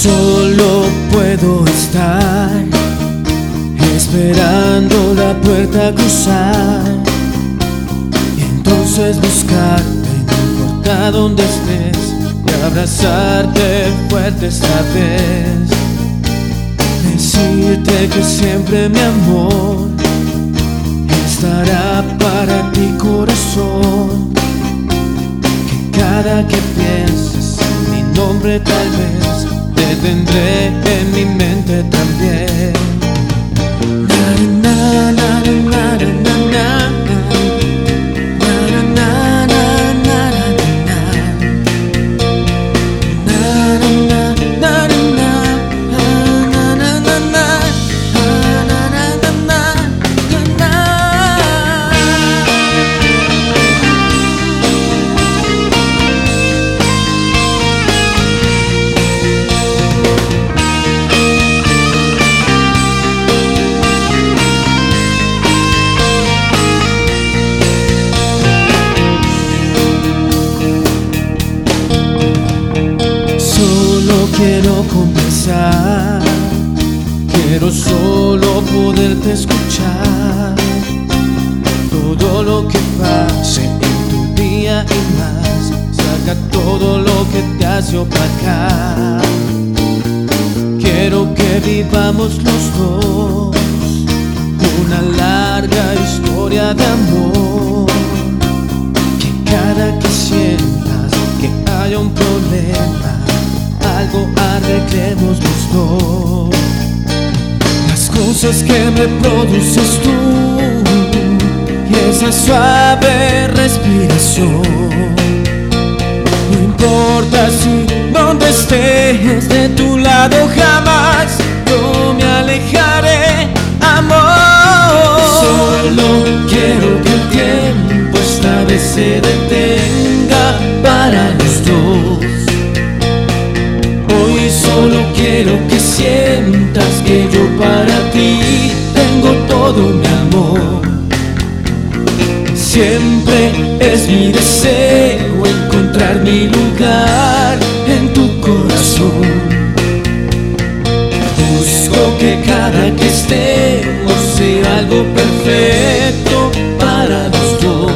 Solo puedo estar esperando la puerta cruzar y entonces buscarte, no importa dónde estés, y abrazarte fuerte esta vez. Decirte que siempre mi amor estará para ti, corazón. Que cada que pienses en mi nombre tal vez te tendré en mi mente también. Na, na, na, na, na, na, na. Quiero conversar, quiero solo poderte escuchar. Todo lo que pase en tu día y más, saca todo lo que te hace opacar. Quiero que vivamos los dos una larga historia de amor. Que cada que sientas que haya un problema, algo arreglemos los dos. Las cosas que me produces tú y esa suave respiración. No importa si donde estés, de tu lado jamás yo me alejaré, amor. Solo quiero que el tiempo esta vez se detenga para los dos. Solo quiero que sientas que yo para ti tengo todo mi amor. Siempre es mi deseo encontrar mi lugar en tu corazón. Busco que cada que estemos sea algo perfecto para los dos.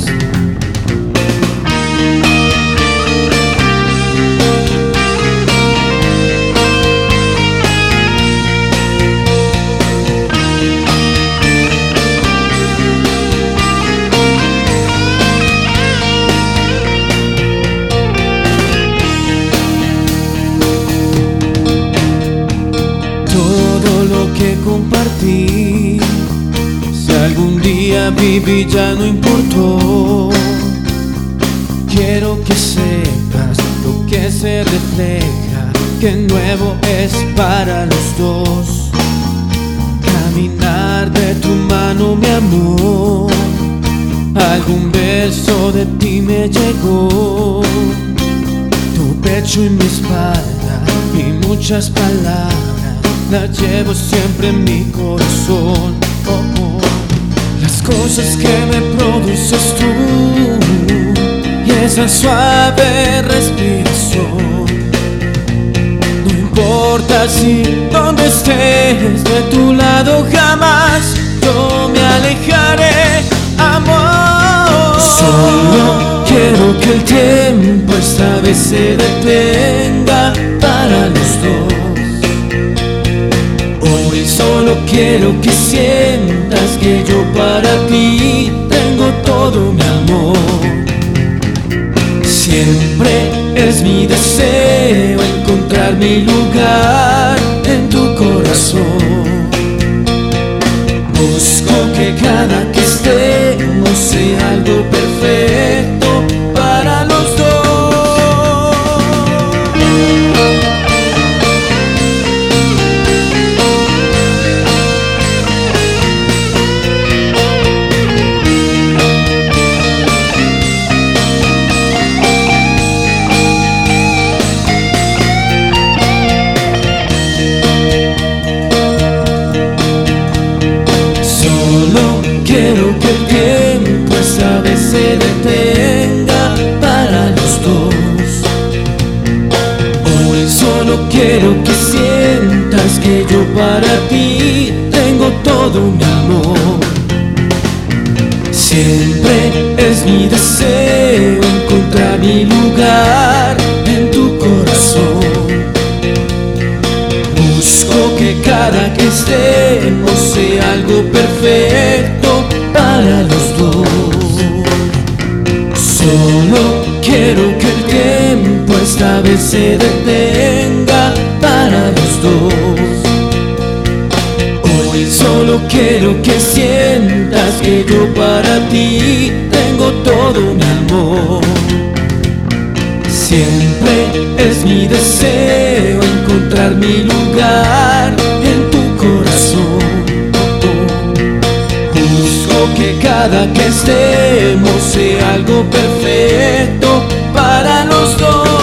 Compartir, si algún día viví ya no importó. Quiero que sepas lo que se refleja, que nuevo es para los dos. Caminar de tu mano, mi amor, algún beso de ti me llegó. Tu pecho y mi espalda y muchas palabras la llevo siempre en mi corazón. Oh, oh. Las cosas que me produces tú y esa suave respiración. No importa si donde estés, de tu lado jamás yo me alejaré, amor. Solo quiero que el tiempo esta vez se detenga para los dos. Hoy solo quiero que sientas que yo para ti tengo todo mi amor. Siempre es mi deseo encontrar mi lugar en tu corazón. Busco que cada que estemos sea algo perfecto para los dos. Quiero que el tiempo esta vez quiero que sientas que yo para ti tengo todo mi amor. Siempre es mi deseo encontrar mi lugar en tu corazón. Busco que cada que estemos sea algo perfecto para los dos. Solo quiero que el tiempo esta vez se detenga para los dos. Hoy solo quiero que sientas que yo para ti tengo todo mi amor. Siempre es mi deseo encontrar mi lugar en tu corazón. Busco que cada que estemos sea algo perfecto para los dos.